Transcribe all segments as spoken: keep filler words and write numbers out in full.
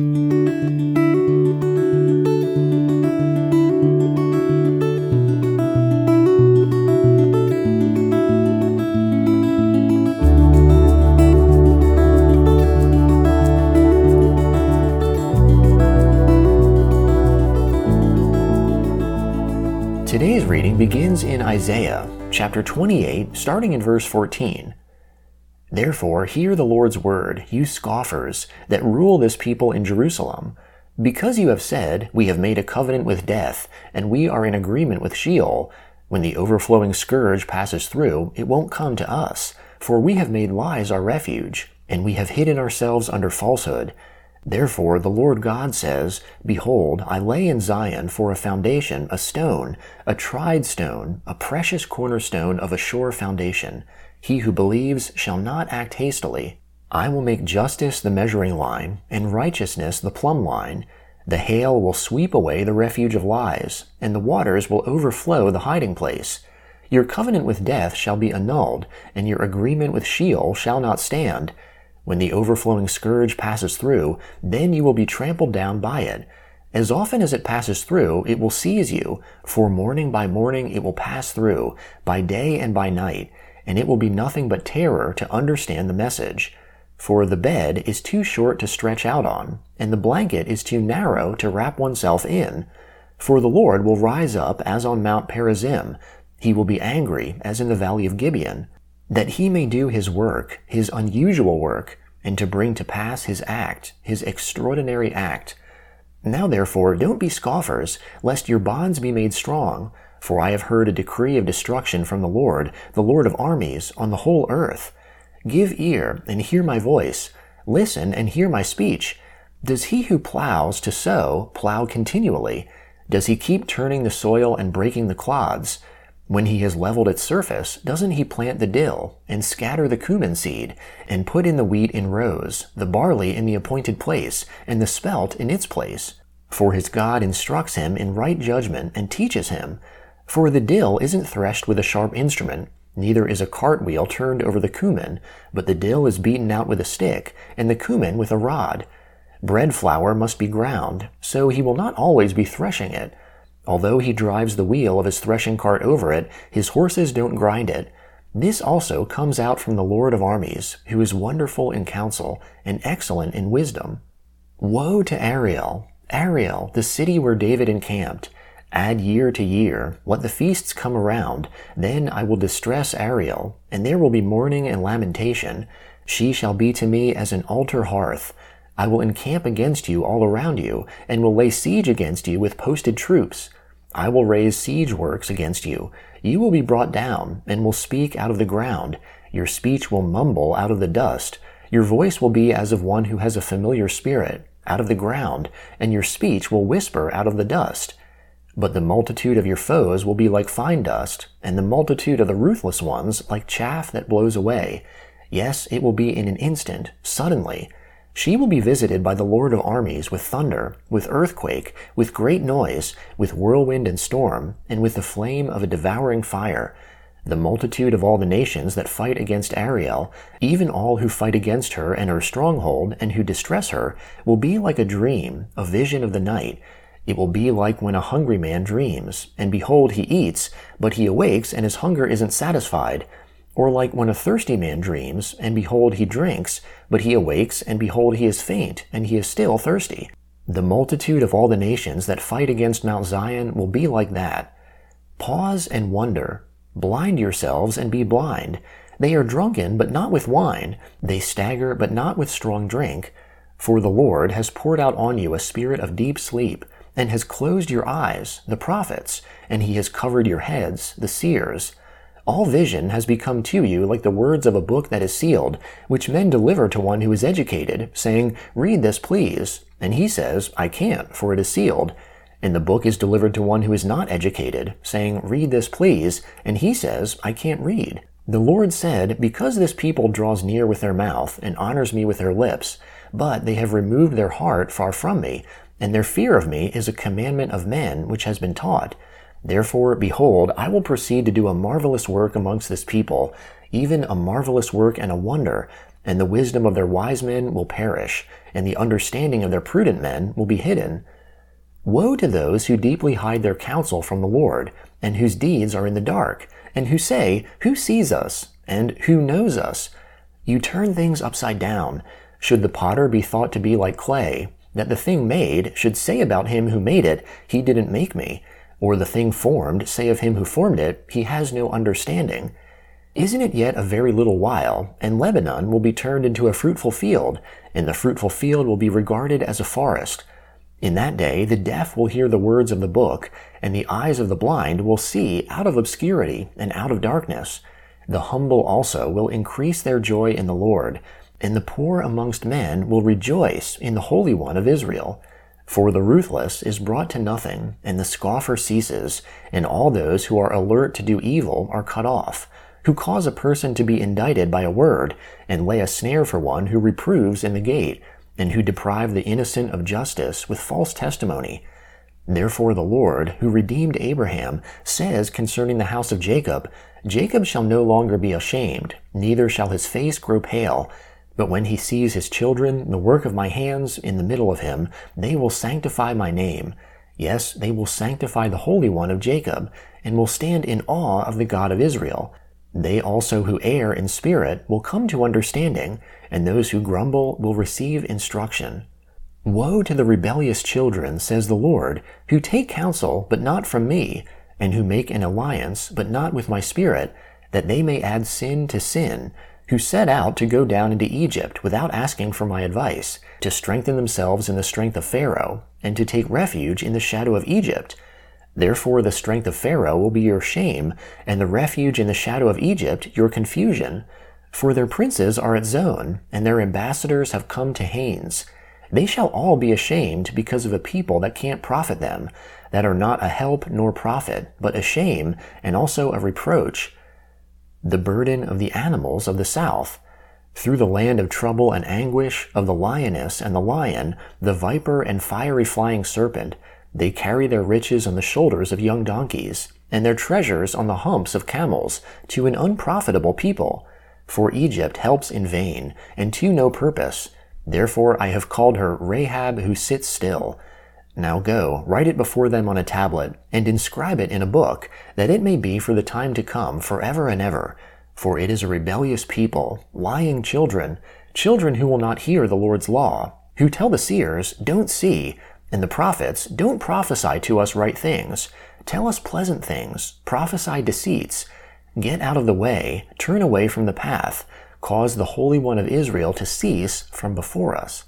Today's reading begins in Isaiah, chapter twenty-eight, starting in verse fourteen. Therefore, hear the Lord's word, you scoffers, that rule this people in Jerusalem. Because you have said, we have made a covenant with death, and we are in agreement with Sheol, when the overflowing scourge passes through, it won't come to us, for we have made lies our refuge, and we have hidden ourselves under falsehood. Therefore the Lord God says, Behold, I lay in Zion for a foundation a stone, a tried stone, a precious cornerstone of a sure foundation. He who believes shall not act hastily. I will make justice the measuring line, and righteousness the plumb line. The hail will sweep away the refuge of lies, and the waters will overflow the hiding place. Your covenant with death shall be annulled, and your agreement with Sheol shall not stand. When the overflowing scourge passes through, then you will be trampled down by it. As often as it passes through, it will seize you, for morning by morning it will pass through, by day and by night, and it will be nothing but terror to understand the message. For the bed is too short to stretch out on, and the blanket is too narrow to wrap oneself in. For the Lord will rise up as on Mount Perazim, he will be angry as in the valley of Gibeon, that he may do his work, his unusual work, and to bring to pass his act, his extraordinary act. Now therefore don't be scoffers, lest your bonds be made strong, for I have heard a decree of destruction from the Lord, the Lord of armies, on the whole earth. Give ear, and hear my voice. Listen, and hear my speech. Does he who plows to sow plow continually? Does he keep turning the soil and breaking the clods? When he has leveled its surface, doesn't he plant the dill, and scatter the cumin seed, and put in the wheat in rows, the barley in the appointed place, and the spelt in its place? For his God instructs him in right judgment, and teaches him. For the dill isn't threshed with a sharp instrument, neither is a cartwheel turned over the cumin, but the dill is beaten out with a stick, and the cumin with a rod. Bread flour must be ground, so he will not always be threshing it. Although he drives the wheel of his threshing cart over it, his horses don't grind it. This also comes out from the Lord of armies, who is wonderful in counsel, and excellent in wisdom. Woe to Ariel, Ariel, the city where David encamped! Add year to year, let the feasts come around, then I will distress Ariel, and there will be mourning and lamentation. She shall be to me as an altar hearth. I will encamp against you all around you, and will lay siege against you with posted troops. I will raise siege works against you. You will be brought down, and will speak out of the ground. Your speech will mumble out of the dust. Your voice will be as of one who has a familiar spirit, out of the ground, and your speech will whisper out of the dust. But the multitude of your foes will be like fine dust, and the multitude of the ruthless ones like chaff that blows away. Yes, it will be in an instant, suddenly. She will be visited by the Lord of armies with thunder, with earthquake, with great noise, with whirlwind and storm, and with the flame of a devouring fire. The multitude of all the nations that fight against Ariel, even all who fight against her and her stronghold, and who distress her, will be like a dream, a vision of the night. It will be like when a hungry man dreams, and behold, he eats, but he awakes and his hunger isn't satisfied. Or like when a thirsty man dreams, and behold, he drinks, but he awakes, and behold, he is faint, and he is still thirsty. The multitude of all the nations that fight against Mount Zion will be like that. Pause and wonder. Blind yourselves and be blind. They are drunken, but not with wine. They stagger, but not with strong drink. For the Lord has poured out on you a spirit of deep sleep, and has closed your eyes, the prophets, and he has covered your heads, the seers. All vision has become to you like the words of a book that is sealed, which men deliver to one who is educated, saying, Read this, please. And he says, I can't, for it is sealed. And the book is delivered to one who is not educated, saying, Read this, please. And he says, I can't read. The Lord said, Because this people draws near with their mouth, and honors me with their lips, but they have removed their heart far from me, and their fear of me is a commandment of men which has been taught. Therefore, behold, I will proceed to do a marvelous work amongst this people, even a marvelous work and a wonder, and the wisdom of their wise men will perish, and the understanding of their prudent men will be hidden. Woe to those who deeply hide their counsel from the Lord, and whose deeds are in the dark, and who say, Who sees us? And who knows us? You turn things upside down. Should the potter be thought to be like clay, that the thing made should say about him who made it, He didn't make me, or the thing formed say of him who formed it, He has no understanding. Isn't it yet a very little while, and Lebanon will be turned into a fruitful field, and the fruitful field will be regarded as a forest? In that day the deaf will hear the words of the book, and the eyes of the blind will see out of obscurity and out of darkness. The humble also will increase their joy in the Lord, and the poor amongst men will rejoice in the Holy One of Israel. For the ruthless is brought to nothing, and the scoffer ceases, and all those who are alert to do evil are cut off, who cause a person to be indicted by a word, and lay a snare for one who reproves in the gate, and who deprive the innocent of justice with false testimony. Therefore the Lord, who redeemed Abraham, says concerning the house of Jacob, Jacob shall no longer be ashamed, neither shall his face grow pale. But when he sees his children, the work of my hands, in the middle of him, they will sanctify my name. Yes, they will sanctify the Holy One of Jacob, and will stand in awe of the God of Israel. They also who err in spirit will come to understanding, and those who grumble will receive instruction. Woe to the rebellious children, says the Lord, who take counsel, but not from me, and who make an alliance, but not with my spirit, that they may add sin to sin, who set out to go down into Egypt without asking for my advice, to strengthen themselves in the strength of Pharaoh, and to take refuge in the shadow of Egypt. Therefore the strength of Pharaoh will be your shame, and the refuge in the shadow of Egypt your confusion. For their princes are at Zon, and their ambassadors have come to Hanes. They shall all be ashamed because of a people that can't profit them, that are not a help nor profit, but a shame, and also a reproach. The burden of the animals of the south. Through the land of trouble and anguish, of the lioness and the lion, the viper and fiery flying serpent, they carry their riches on the shoulders of young donkeys, and their treasures on the humps of camels, to an unprofitable people. For Egypt helps in vain, and to no purpose. Therefore I have called her Rahab who sits still. Now go, write it before them on a tablet, and inscribe it in a book, that it may be for the time to come forever and ever. For it is a rebellious people, lying children, children who will not hear the Lord's law, who tell the seers, Don't see, and the prophets, Don't prophesy to us right things. Tell us pleasant things, prophesy deceits. Get out of the way, turn away from the path, cause the Holy One of Israel to cease from before us.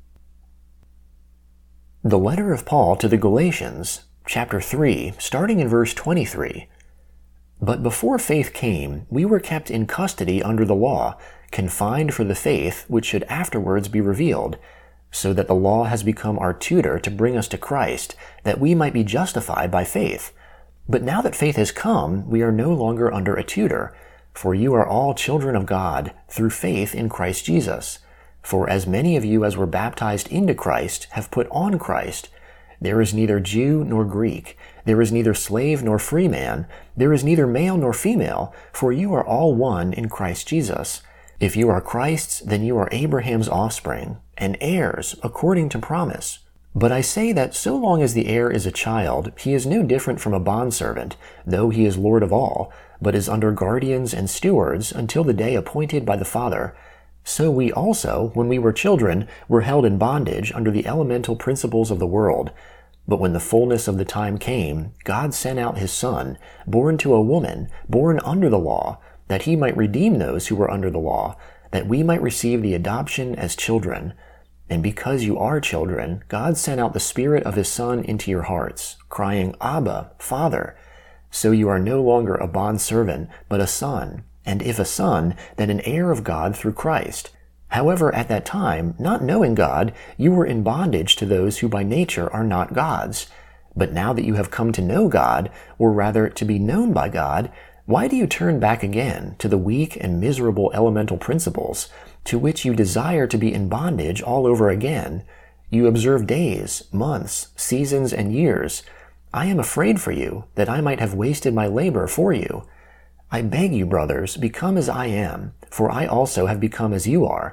The letter of Paul to the Galatians, chapter three, starting in verse twenty-three. But before faith came, we were kept in custody under the law, confined for the faith which should afterwards be revealed, so that the law has become our tutor to bring us to Christ, that we might be justified by faith. But now that faith has come, we are no longer under a tutor, for you are all children of God, through faith in Christ Jesus. For as many of you as were baptized into Christ have put on Christ. There is neither Jew nor Greek, there is neither slave nor free man, there is neither male nor female, for you are all one in Christ Jesus. If you are Christ's, then you are Abraham's offspring, and heirs according to promise. But I say that so long as the heir is a child, he is no different from a bondservant, though he is Lord of all, but is under guardians and stewards until the day appointed by the Father. So we also, when we were children, were held in bondage under the elemental principles of the world. But when the fullness of the time came, God sent out his Son, born to a woman, born under the law, that he might redeem those who were under the law, that we might receive the adoption as children. And because you are children, God sent out the Spirit of his Son into your hearts, crying, Abba, Father. So you are no longer a bondservant, but a son, and if a son, then an heir of God through Christ. However, at that time, not knowing God, you were in bondage to those who by nature are not God's. But now that you have come to know God, or rather to be known by God, why do you turn back again to the weak and miserable elemental principles, to which you desire to be in bondage all over again? You observe days, months, seasons, and years. I am afraid for you, that I might have wasted my labor for you. I beg you, brothers, become as I am, for I also have become as you are.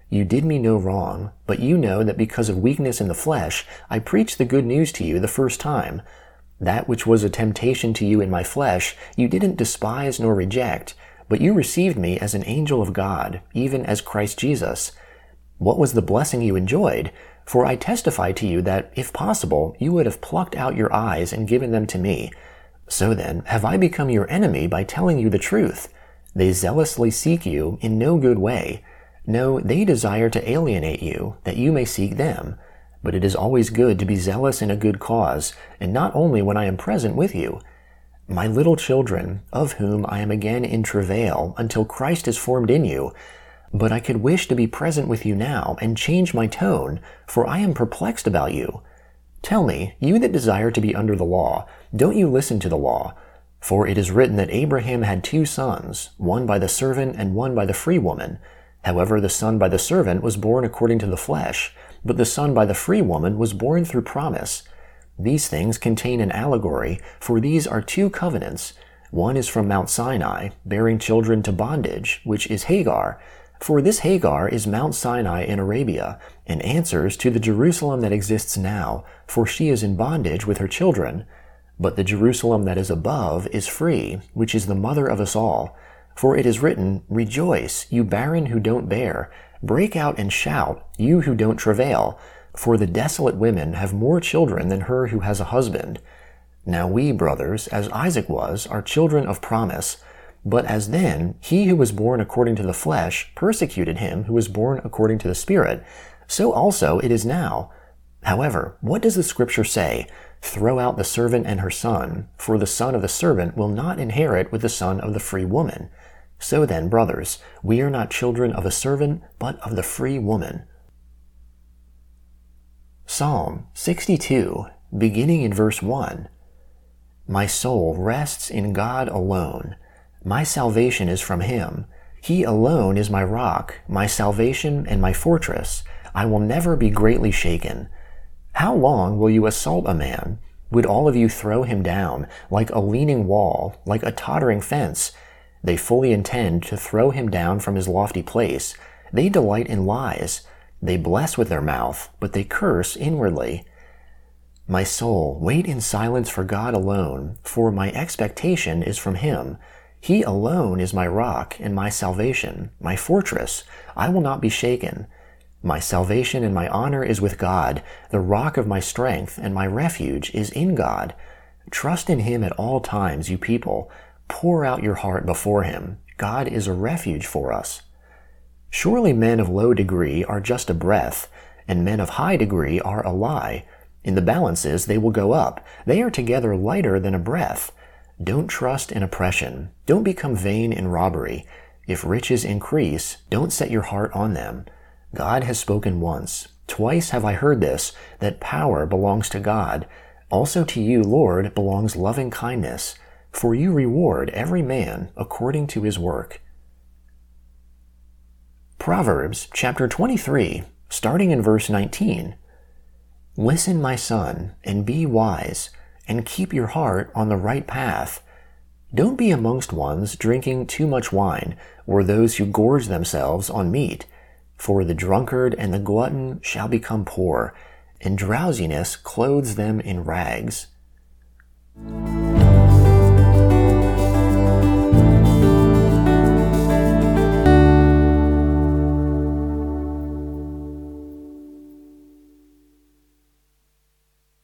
You did me no wrong, but you know that because of weakness in the flesh, I preached the good news to you the first time. That which was a temptation to you in my flesh, you didn't despise nor reject, but you received me as an angel of God, even as Christ Jesus. What was the blessing you enjoyed? For I testify to you that, if possible, you would have plucked out your eyes and given them to me. So then, have I become your enemy by telling you the truth? They zealously seek you in no good way. No, they desire to alienate you, that you may seek them. But it is always good to be zealous in a good cause, and not only when I am present with you. My little children, of whom I am again in travail until Christ is formed in you, but I could wish to be present with you now and change my tone, for I am perplexed about you. Tell me, you that desire to be under the law, don't you listen to the law? For it is written that Abraham had two sons, one by the servant and one by the free woman. However, the son by the servant was born according to the flesh, but the son by the free woman was born through promise. These things contain an allegory, for these are two covenants. One is from Mount Sinai, bearing children to bondage, which is Hagar. For this Hagar is Mount Sinai in Arabia, and answers to the Jerusalem that exists now, for she is in bondage with her children. But the Jerusalem that is above is free, which is the mother of us all. For it is written, Rejoice, you barren who don't bear. Break out and shout, you who don't travail. For the desolate women have more children than her who has a husband. Now we, brothers, as Isaac was, are children of promise. But as then, he who was born according to the flesh persecuted him who was born according to the Spirit, so also it is now. However, what does the Scripture say? Throw out the servant and her son, for the son of the servant will not inherit with the son of the free woman. So then, brothers, we are not children of a servant, but of the free woman. Psalm sixty-two, beginning in verse one. My soul rests in God alone. My salvation is from him. He alone is my rock, my salvation and my fortress. I will never be greatly shaken. How long will you assault a man? Would all of you throw him down, like a leaning wall, like a tottering fence? They fully intend to throw him down from his lofty place. They delight in lies. They bless with their mouth, but they curse inwardly. My soul, wait in silence for God alone, for my expectation is from him. He alone is my rock and my salvation, my fortress. I will not be shaken. My salvation and my honor is with God. The rock of my strength and my refuge is in God. Trust in him at all times, you people. Pour out your heart before him. God is a refuge for us. Surely men of low degree are just a breath, and men of high degree are a lie. In the balances they will go up. They are together lighter than a breath. Don't trust in oppression. Don't become vain in robbery. If riches increase, don't set your heart on them. God has spoken once. Twice have I heard this, that power belongs to God. Also to you, Lord, belongs loving kindness, for you reward every man according to his work. Proverbs chapter twenty-three, starting in verse nineteen. Listen, my son, and be wise, and keep your heart on the right path. Don't be amongst ones drinking too much wine, or those who gorge themselves on meat. For the drunkard and the glutton shall become poor, and drowsiness clothes them in rags.